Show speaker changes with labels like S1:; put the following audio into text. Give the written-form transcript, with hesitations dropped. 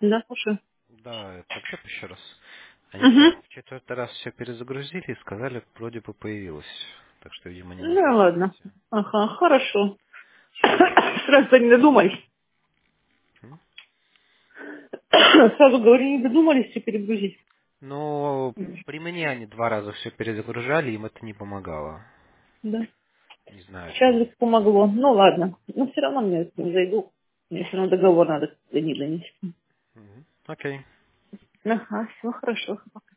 S1: Да, слушаю.
S2: Да, WhatsApp еще раз. Они
S1: Угу.
S2: в четвертый раз все перезагрузили и сказали, вроде бы появилось. Так что, видимо, не
S1: Ну,
S2: нужно
S1: ладно.
S2: счастья.
S1: Ага, хорошо.
S2: М?
S1: Сразу не додумались.
S2: М?
S1: Сразу говорю, не додумались все перегрузить.
S2: Ну, при мне они 2 раза все перезагружали, им это не помогало.
S1: Да.
S2: Не знаю,
S1: Сейчас
S2: что.
S1: бы помогло. Ну, ладно. Но все равно мне не зайду. Мне все равно договор надо до них донести.
S2: Окей.
S1: Ага, все хорошо.